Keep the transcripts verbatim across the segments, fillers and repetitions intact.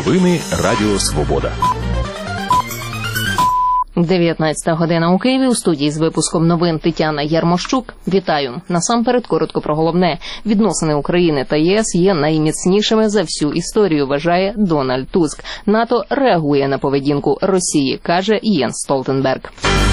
Новини Радіо Свобода. дев'ятнадцята година у Києві. У студії з випуском новин Тетяна Ярмощук. Вітаю. Насамперед коротко про головне. Відносини України та ЄС є найміцнішими за всю історію, вважає Дональд Туск. НАТО реагує на поведінку Росії, каже Єнс Столтенберг.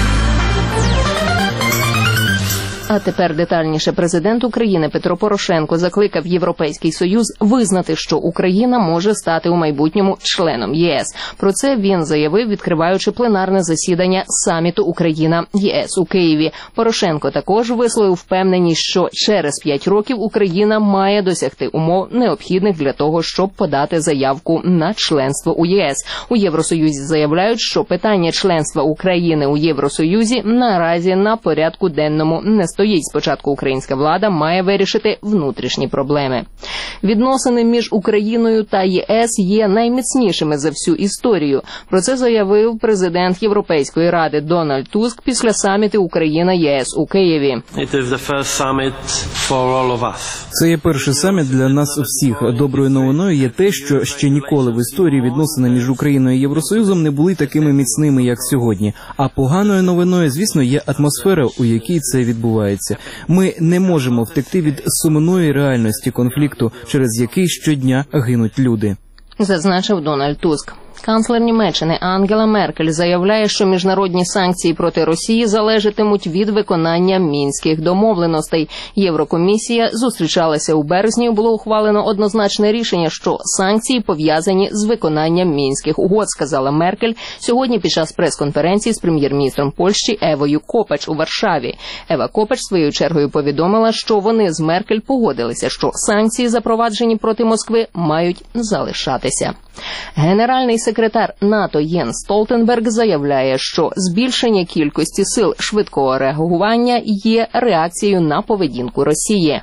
А тепер детальніше. Президент України Петро Порошенко закликав Європейський Союз визнати, що Україна може стати у майбутньому членом ЄС. Про це він заявив, відкриваючи пленарне засідання саміту Україна-ЄС у Києві. Порошенко також висловив впевненість, що через п'ять років Україна має досягти умов, необхідних для того, щоб подати заявку на членство у ЄС. У Євросоюзі заявляють, що питання членства України у Євросоюзі наразі на порядку денному не стоїть. Спочатку українська влада має вирішити внутрішні проблеми. Відносини між Україною та ЄС є найміцнішими за всю історію. Про це заявив президент Європейської ради Дональд Туск після саміту Україна-ЄС у Києві. Це є перший саміт для нас всіх. Доброю новиною є те, що ще ніколи в історії відносини між Україною і Євросоюзом не були такими міцними, як сьогодні. А поганою новиною, звісно, є атмосфера, у якій це відбувається. Ми не можемо втекти від сумної реальності конфлікту, через який щодня гинуть люди. Зазначив Дональд Туск. Канцлер Німеччини Ангела Меркель заявляє, що міжнародні санкції проти Росії залежатимуть від виконання мінських домовленостей. Єврокомісія зустрічалася у березні і було ухвалено однозначне рішення, що санкції пов'язані з виконанням мінських угод, сказала Меркель сьогодні під час прес-конференції з прем'єр-міністром Польщі Евою Копач у Варшаві. Ева Копач своєю чергою повідомила, що вони з Меркель погодилися, що санкції, запроваджені проти Москви, мають залишатися. Генеральний секретар НАТО Єнс Столтенберг заявляє, що збільшення кількості сил швидкого реагування є реакцією на поведінку Росії.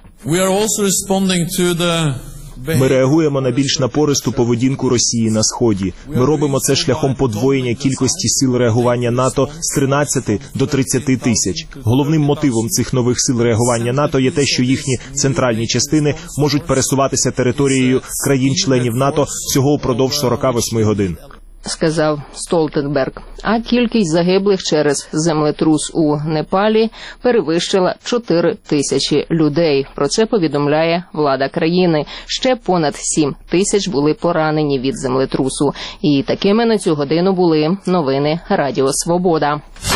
Ми реагуємо на більш напористу поведінку Росії на Сході. Ми робимо це шляхом подвоєння кількості сил реагування НАТО з тринадцяти до тридцяти тисяч. Головним мотивом цих нових сил реагування НАТО є те, що їхні центральні частини можуть пересуватися територією країн-членів НАТО всього впродовж сорока восьми годин. Сказав Столтенберг. А кількість загиблих через землетрус у Непалі перевищила чотири тисячі людей. Про це повідомляє влада країни. Ще понад сім тисяч були поранені від землетрусу. І такими на цю годину були новини Радіо Свобода.